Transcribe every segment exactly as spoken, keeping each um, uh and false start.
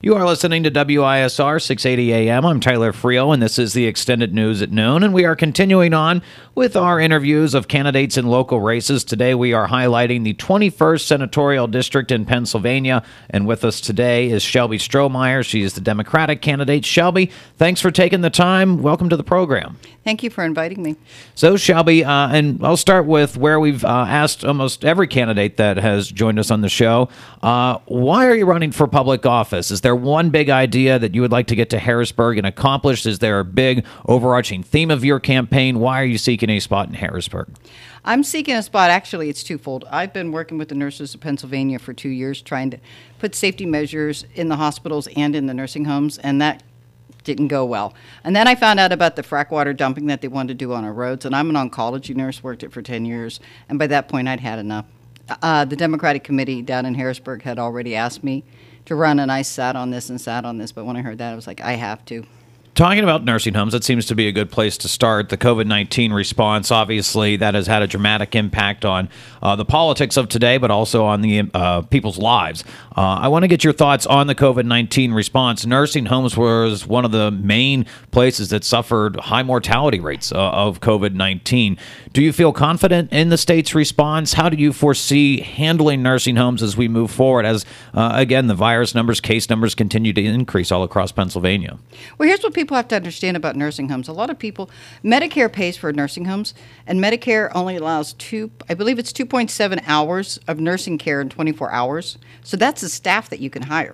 You are listening to W I S R six eighty A M. I'm Tyler Frio, and this is the Extended News at Noon, and we are continuing on with our interviews of candidates in local races. Today we are highlighting the twenty-first Senatorial District in Pennsylvania, and with us today is Shelby Strohmeyer. She is the Democratic candidate. Shelby, thanks for taking the time. Welcome to the program. Thank you for inviting me. So, Shelby, uh, and I'll start with where we've uh, asked almost every candidate that has joined us on the show. Uh, why are you running for public office? Is there one big idea that you would like to get to Harrisburg and accomplish? Is there a big overarching theme of your campaign? Why are you seeking a spot in Harrisburg? I'm seeking a spot. Actually, it's twofold. I've been working with the nurses of Pennsylvania for two years trying to put safety measures in the hospitals and in the nursing homes, and that didn't go well. And then I found out about the frack water dumping that they wanted to do on our roads, and I'm an oncology nurse, worked it for ten years, and by that point I'd had enough. Uh, the Democratic Committee down in Harrisburg had already asked me to run, and I sat on this and sat on this, but when I heard that, I was like, I have to. Talking about nursing homes, that seems to be a good place to start. The COVID nineteen response, obviously, that has had a dramatic impact on uh, the politics of today, but also on the uh, people's lives. Uh, I want to get your thoughts on the COVID nineteen response. Nursing homes was one of the main places that suffered high mortality rates uh, of COVID nineteen. Do you feel confident in the state's response? How do you foresee handling nursing homes as we move forward, as, uh, again, the virus numbers, case numbers continue to increase all across Pennsylvania? Well, here's what people have to understand about nursing homes. A lot of people, Medicare pays for nursing homes, and Medicare only allows two, I believe it's two point seven hours of nursing care in twenty-four hours. So that's the staff that you can hire.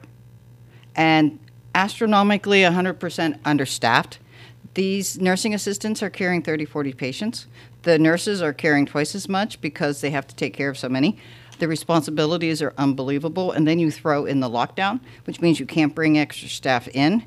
And astronomically one hundred percent understaffed. These nursing assistants are carrying thirty, forty patients. The nurses are carrying twice as much because they have to take care of so many. The responsibilities are unbelievable. And then you throw in the lockdown, which means you can't bring extra staff in.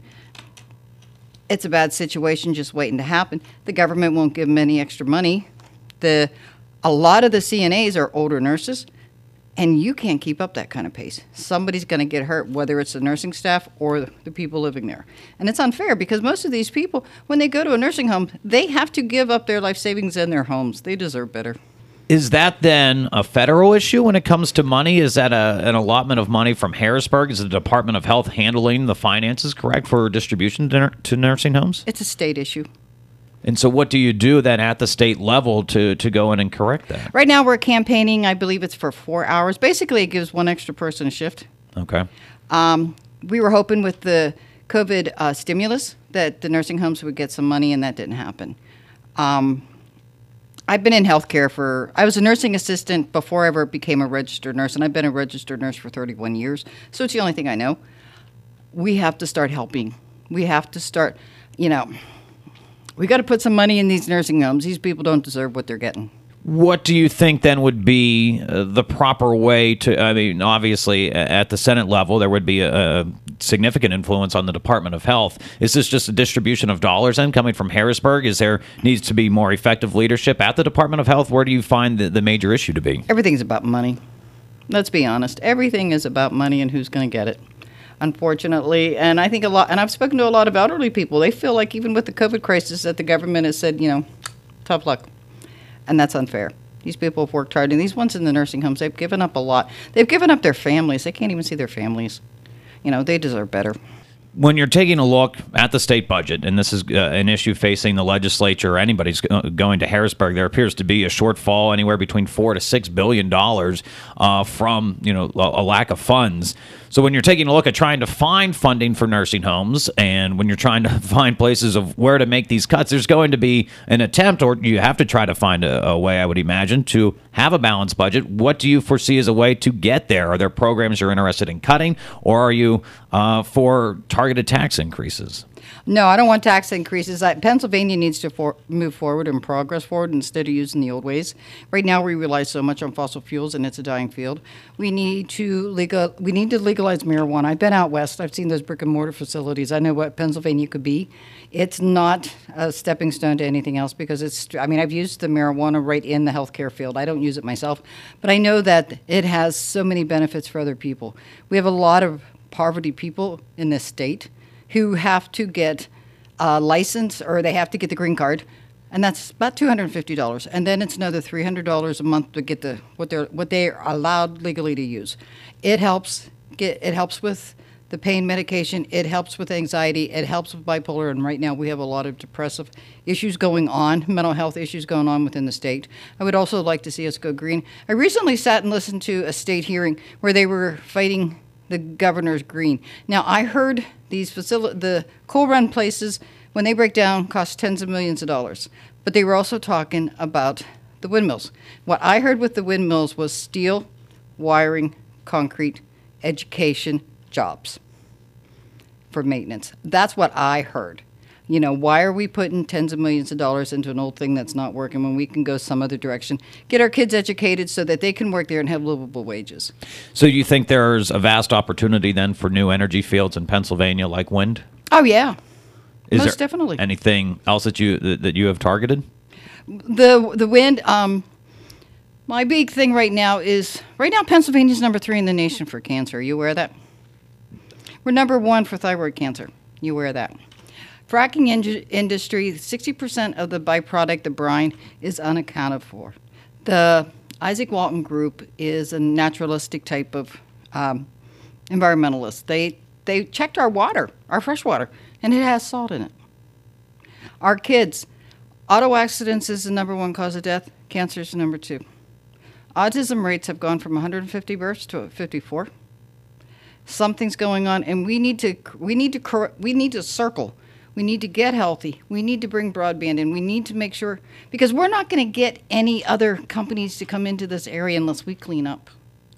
It's a bad situation just waiting to happen. The government won't give them any extra money. The, a lot of the C N As are older nurses, and you can't keep up that kind of pace. Somebody's going to get hurt, whether it's the nursing staff or the people living there. And it's unfair because most of these people, when they go to a nursing home, they have to give up their life savings and their homes. They deserve better. Is that then a federal issue when it comes to money? Is that a, an allotment of money from Harrisburg? Is the Department of Health handling the finances correct for distribution to, to nursing homes? It's a state issue. And so what do you do then at the state level to, to go in and correct that? Right now we're campaigning, I believe it's for four hours. Basically, it gives one extra person a shift. Okay. Um, we were hoping with the COVID uh, stimulus that the nursing homes would get some money, and that didn't happen. Um, I've been in healthcare for, I was a nursing assistant before I ever became a registered nurse, and I've been a registered nurse for thirty-one years, so it's the only thing I know. We have to start helping. We have to start, you know, we got to put some money in these nursing homes. These people don't deserve what they're getting. What do you think then would be uh, the proper way to, I mean, obviously at the Senate level, there would be a, a significant influence on the Department of Health. Is this just a distribution of dollars then coming from Harrisburg? Is there needs to be more effective leadership at the Department of Health? Where do you find the, the major issue to be? Everything's about money. Let's be honest. Everything is about money and who's going to get it. Unfortunately, and I think a lot, and I've spoken to a lot of elderly people, they feel like even with the COVID crisis that the government has said, you know, tough luck. And that's unfair. These people have worked hard, and these ones in the nursing homes, they've given up a lot. They've given up their families. They can't even see their families. You know, they deserve better. When you're taking a look at the state budget, and this is uh, an issue facing the legislature or anybody's going to Harrisburg, there appears to be a shortfall anywhere between four to six billion dollars uh, from you know a lack of funds. So when you're taking a look at trying to find funding for nursing homes, and when you're trying to find places of where to make these cuts, there's going to be an attempt, or you have to try to find a, a way, I would imagine, to have a balanced budget. What do you foresee as a way to get there? Are there programs you're interested in cutting, or are you uh, for targeted tax increases? No, I don't want tax increases. I, Pennsylvania needs to for, move forward and progress forward instead of using the old ways. Right now, we rely so much on fossil fuels, and it's a dying field. We need to legal. We need to legalize marijuana. I've been out west. I've seen those brick and mortar facilities. I know what Pennsylvania could be. It's not a stepping stone to anything else because it's. I mean, I've used the marijuana right in the healthcare field. I don't use it myself, but I know that it has so many benefits for other people. We have a lot of poverty people in this state who have to get a license or they have to get the green card, and that's about two hundred fifty dollars. And then it's another three hundred dollars a month to get the what they're what they are allowed legally to use. It helps get it helps with the pain medication. It helps with anxiety. It helps with bipolar. And right now we have a lot of depressive issues going on, mental health issues going on within the state. I would also like to see us go green. I recently sat and listened to a state hearing where they were fighting the governor's green. Now, I heard these facility, the coal run places, when they break down, cost tens of millions of dollars. But they were also talking about the windmills. What I heard with the windmills was steel, wiring, concrete, education, jobs for maintenance. That's what I heard. You know, why are we putting tens of millions of dollars into an old thing that's not working when we can go some other direction, get our kids educated so that they can work there and have livable wages? So you think there's a vast opportunity then for new energy fields in Pennsylvania like wind? Oh, yeah. Is Most there definitely. anything else that you that, that you have targeted? The the wind, um, my big thing right now is, right now Pennsylvania's number three in the nation for cancer. Are you aware of that? We're number one for thyroid cancer. You aware of that? Fracking in- industry, sixty percent of the byproduct, the brine, is unaccounted for. The Isaac Walton Group is a naturalistic type of um, environmentalist. They they checked our water, our fresh water, and it has salt in it. Our kids, auto accidents is the number one cause of death. Cancer is the number two. Autism rates have gone from one hundred fifty births to fifty-four. Something's going on, and we need to we need to cor- we need to circle. We need to get healthy. We need to bring broadband in. We need to make sure, because we're not going to get any other companies to come into this area unless we clean up.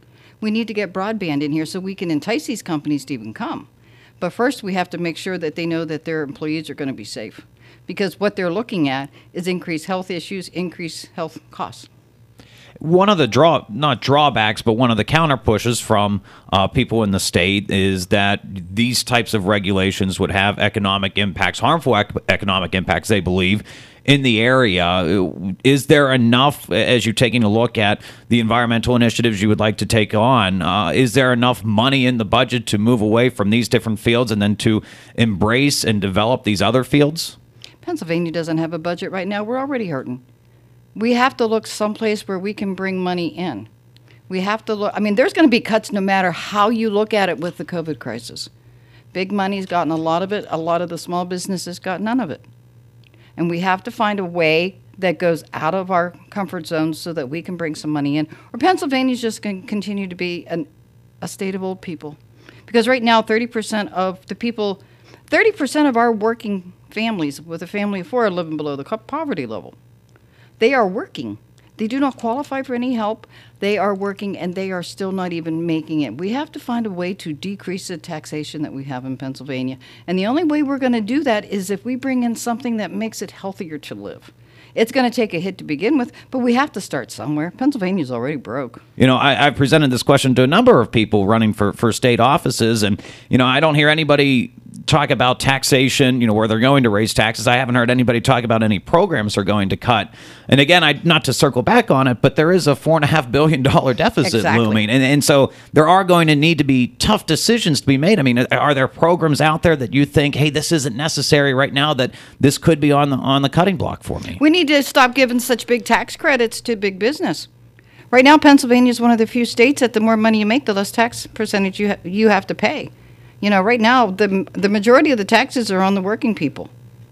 We need to get broadband in here so we can entice these companies to even come. But first, we have to make sure that they know that their employees are going to be safe, because what they're looking at is increased health issues, increased health costs. One of the draw, not drawbacks, but one of the counter pushes from uh, people in the state is that these types of regulations would have economic impacts, harmful ec- economic impacts, they believe, in the area. Is there enough, as you're taking a look at the environmental initiatives you would like to take on, uh, is there enough money in the budget to move away from these different fields and then to embrace and develop these other fields? Pennsylvania doesn't have a budget right now. We're already hurting. We have to look someplace where we can bring money in. We have to look, I mean, there's going to be cuts no matter how you look at it with the COVID crisis. Big money's gotten a lot of it. A lot of the small businesses got none of it. And we have to find a way that goes out of our comfort zones so that we can bring some money in. Or Pennsylvania's just going to continue to be an, a state of old people. Because right now, thirty percent of the people, thirty percent of our working families with a family of four are living below the poverty level. They are working. They do not qualify for any help. They are working, and they are still not even making it. We have to find a way to decrease the taxation that we have in Pennsylvania. And the only way we're going to do that is if we bring in something that makes it healthier to live. It's going to take a hit to begin with, but we have to start somewhere. Pennsylvania's already broke. You know, I, I've presented this question to a number of people running for, for state offices, and, you know, I don't hear anybody talk about taxation, you know, where they're going to raise taxes. I haven't heard anybody talk about any programs they're going to cut. And again, I not to circle back on it, but there is a four and a half billion dollar deficit exactly. looming, and and so there are going to need to be tough decisions to be made. I mean, are there programs out there that you think, hey, this isn't necessary right now, that this could be on the on the cutting block for me? We need to stop giving such big tax credits to big business. Right now, Pennsylvania is one of the few states that the more money you make, the less tax percentage you ha- you have to pay. You know, right now, the the majority of the taxes are on the working people.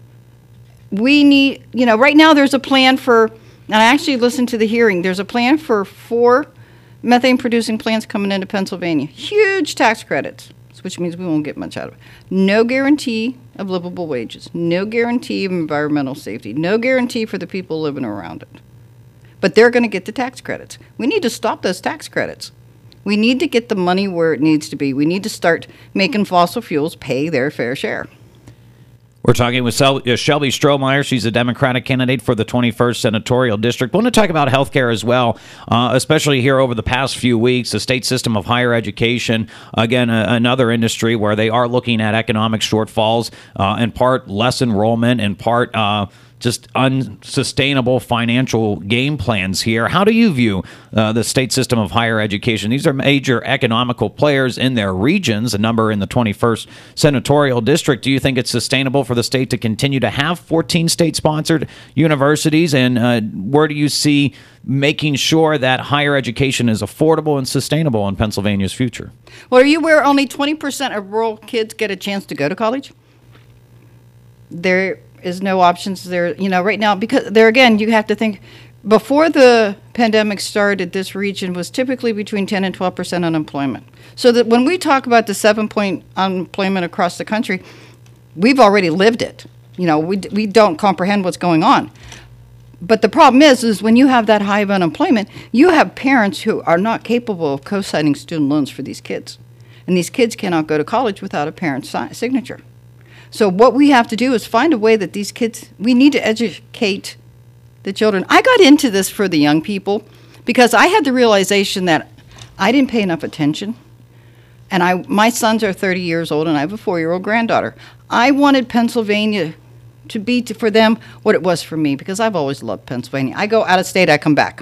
We need, you know, right now there's a plan for, and I actually listened to the hearing, there's a plan for four methane-producing plants coming into Pennsylvania. Huge tax credits, which means we won't get much out of it. No guarantee of livable wages. No guarantee of environmental safety. No guarantee for the people living around it. But they're going to get the tax credits. We need to stop those tax credits. We need to get the money where it needs to be. We need to start making fossil fuels pay their fair share. We're talking with Sel- uh, Shelby Strohmeyer. She's a Democratic candidate for the twenty-first Senatorial District. I want to talk about health care as well, uh, especially here over the past few weeks. The state system of higher education, again, uh, another industry where they are looking at economic shortfalls, uh, in part less enrollment, in part uh, just unsustainable financial game plans here. How do you view uh, the state system of higher education? These are major economical players in their regions, a number in the twenty-first senatorial district. Do you think it's sustainable for the state to continue to have fourteen state-sponsored universities? And uh, where do you see making sure that higher education is affordable and sustainable in Pennsylvania's future? Well, are you aware only twenty percent of rural kids get a chance to go to college? There is no options there, you know, right now, because there again, you have to think, before the pandemic started, this region was typically between ten and twelve percent unemployment. So that when we talk about the seven point unemployment across the country, we've already lived it. You know, we, we don't comprehend what's going on. But the problem is, is when you have that high of unemployment, you have parents who are not capable of co-signing student loans for these kids. And these kids cannot go to college without a parent's si- signature. So what we have to do is find a way that these kids, we need to educate the children. I got into this for the young people because I had the realization that I didn't pay enough attention. And I, my sons are thirty years old, and I have a four-year-old granddaughter. I wanted Pennsylvania to be to, for them what it was for me, because I've always loved Pennsylvania. I go out of state, I come back.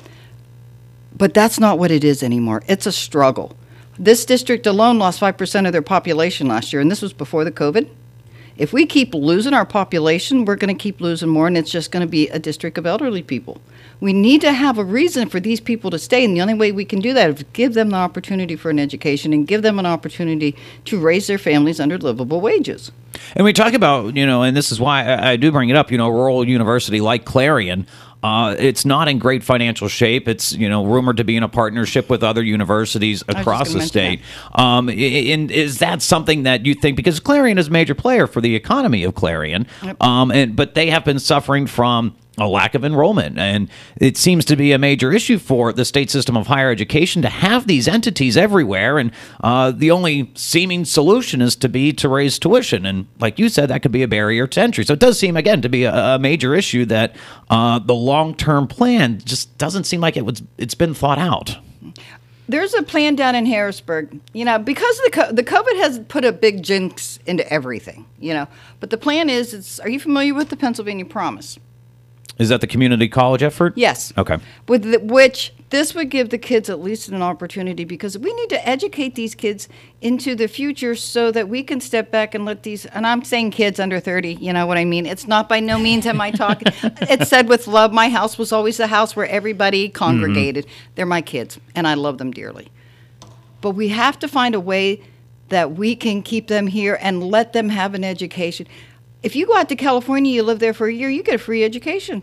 But that's not what it is anymore. It's a struggle. This district alone lost five percent of their population last year, and this was before the COVID. If we keep losing our population, we're going to keep losing more, and it's just going to be a district of elderly people. We need to have a reason for these people to stay, and the only way we can do that is give them the opportunity for an education and give them an opportunity to raise their families under livable wages. And we talk about, you know, and this is why I, I do bring it up, you know, rural university like Clarion, uh, it's not in great financial shape. It's, you know, rumored to be in a partnership with other universities across the state. Um, and is that something that you think, because Clarion is a major player for the economy of Clarion, yep. um, and but they have been suffering from a lack of enrollment, and it seems to be a major issue for the state system of higher education to have these entities everywhere, and uh, the only seeming solution is to be to raise tuition, and like you said, that could be a barrier to entry. So it does seem, again, to be a, a major issue that uh, the long-term plan just doesn't seem like it was, it's been thought out. There's a plan down in Harrisburg, you know, because the co- the COVID has put a big jinx into everything, you know, but the plan is, it's, are you familiar with the Pennsylvania Promise? Is that the community college effort? Yes. Okay. With the, which this would give the kids at least an opportunity, because we need to educate these kids into the future so that we can step back and let these, and I'm saying kids under thirty, you know what I mean? It's not, by no means am I talking, it's said with love. My house was always the house where everybody congregated. Mm-hmm. They're my kids, and I love them dearly. But we have to find a way that we can keep them here and let them have an education. If you go out to California, you live there for a year, you get a free education.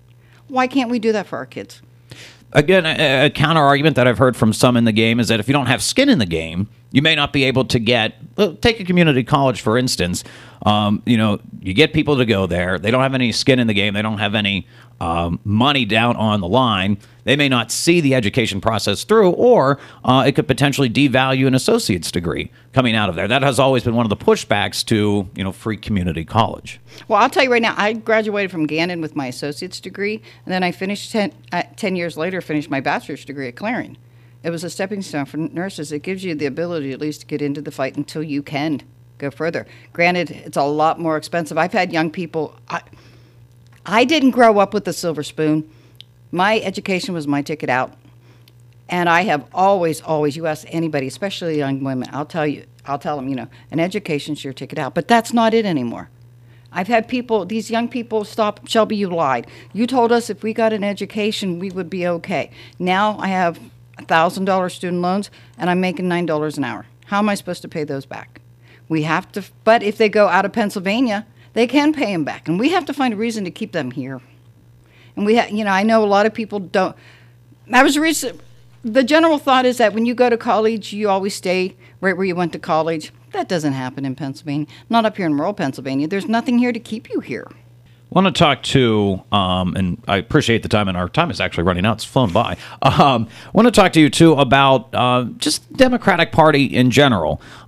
Why can't we do that for our kids? Again, a, a counter argument that I've heard from some in the game is that if you don't have skin in the game, you may not be able to get, well, take a community college, for instance. Um, you know, you get people to go there. They don't have any skin in the game. They don't have any um, money down on the line. They may not see the education process through, or uh, it could potentially devalue an associate's degree coming out of there. That has always been one of the pushbacks to, you know, free community college. Well, I'll tell you right now, I graduated from Gannon with my associate's degree, and then I finished ten, uh, ten years later, finished my bachelor's degree at Clarion. It was a stepping stone for nurses. It gives you the ability at least to get into the fight until you can go further. Granted, it's a lot more expensive. I've had young people, I, I didn't grow up with a silver spoon. My education was my ticket out. And I have always, always, you ask anybody, especially young women, I'll tell you, I'll tell them, you know, an education's your ticket out. But that's not it anymore. I've had people, these young people, stop, Shelby, you lied. You told us if we got an education, we would be okay. Now I have one thousand dollars student loans, and I'm making nine dollars an hour. How am I supposed to pay those back? We have to, but if they go out of Pennsylvania, they can pay them back. And we have to find a reason to keep them here. And we, ha- you know, I know a lot of people don't. I was recent. The general thought is that when you go to college, you always stay right where you went to college. That doesn't happen in Pennsylvania. Not up here in rural Pennsylvania. There's nothing here to keep you here. I want to talk to, um, and I appreciate the time, and our time is actually running out. It's flown by. Um, I want to talk to you, too, about uh, just Democratic Party in general.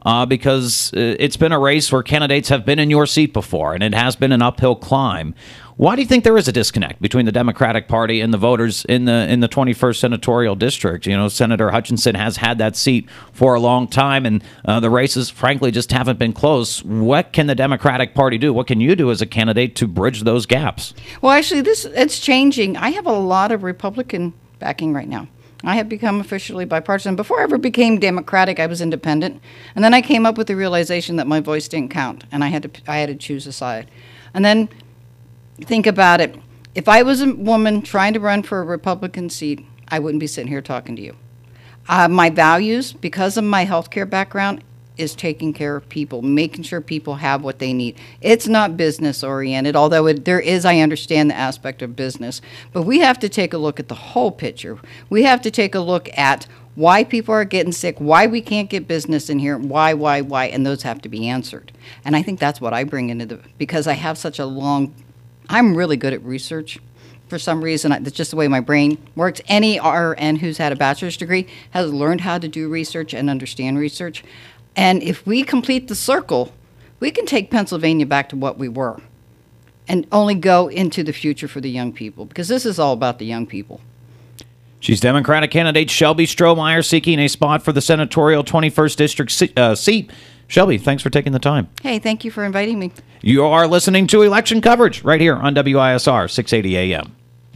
uh, because uh, it's been a race where candidates have been in your seat before, and it has been an uphill climb. Why do you think there is a disconnect between the Democratic Party and the voters in the in the twenty-first senatorial district? You know, Senator Hutchinson has had that seat for a long time, and uh, the races, frankly, just haven't been close. What can the Democratic Party do? What can you do as a candidate to bridge those gaps? Well, actually, this it's changing. I have a lot of Republican backing right now. I have become officially bipartisan. Before I ever became Democratic, I was independent, and then I came up with the realization that my voice didn't count, and I had to I had to choose a side. And then think about it. If I was a woman trying to run for a Republican seat, I wouldn't be sitting here talking to you. Uh, my values, because of my healthcare background, is taking care of people, making sure people have what they need. It's not business oriented, although it, there is, I understand the aspect of business. But we have to take a look at the whole picture. We have to take a look at why people are getting sick, why we can't get business in here, why, why, why, and those have to be answered. And I think that's what I bring into the, because I have such a long, I'm really good at research. For some reason, that's just the way my brain works. Any R N who's had a bachelor's degree has learned how to do research and understand research. And if we complete the circle, we can take Pennsylvania back to what we were and only go into the future for the young people, because this is all about the young people. She's Democratic candidate Shelby Strohmeyer, seeking a spot for the senatorial twenty-first district se- uh, seat. Shelby, thanks for taking the time. Hey, thank you for inviting me. You are listening to election coverage right here on W I S R six eighty A M.